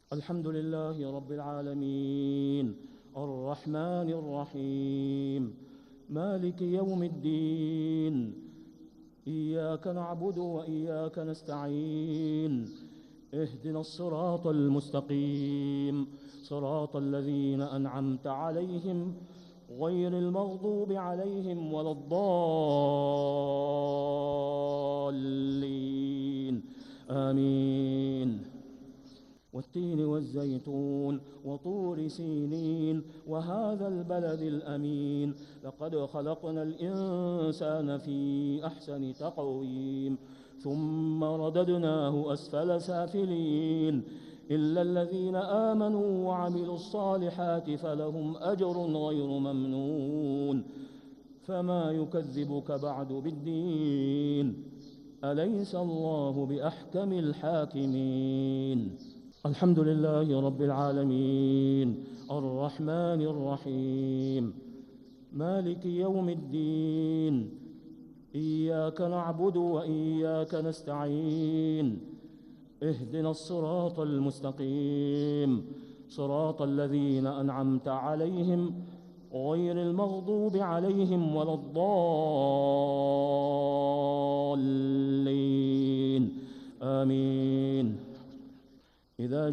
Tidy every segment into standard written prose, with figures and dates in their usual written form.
الحمد لله رب العالمين، الرحمن الرحيم، مالك يوم الدين. إياك نعبد وإياك نستعين. اهدنا الصراط المستقيم، صراط الذين أنعمت عليهم غير المغضوب عليهم ولا الضالين. آمين. والتين والزيتون وطور سينين وهذا البلد الأمين، لقد خلقنا الإنسان في أحسن تقويم ثم رددناه أسفل سافلين، إلا الذين آمنوا وعملوا الصالحات فلهم أجر غير ممنون. فما يكذبك بعد بالدين؟ أليس الله بأحكم الحاكمين؟ الحمد لله رب العالمين، الرحمن الرحيم، مالك يوم الدين. إياك نعبد وإياك نستعين. اهدنا الصراط المستقيم، صراط الذين أنعمت عليهم غير المغضوب عليهم ولا الضالين. آمين. إذا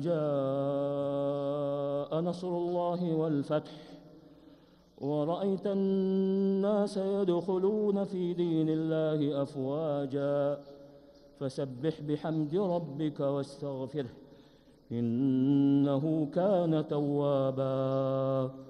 جاء نصر الله والفتح ورأيت الناس يدخلون في دين الله أفواجا فسبح بحمد ربك واستغفره إنه كان توابا.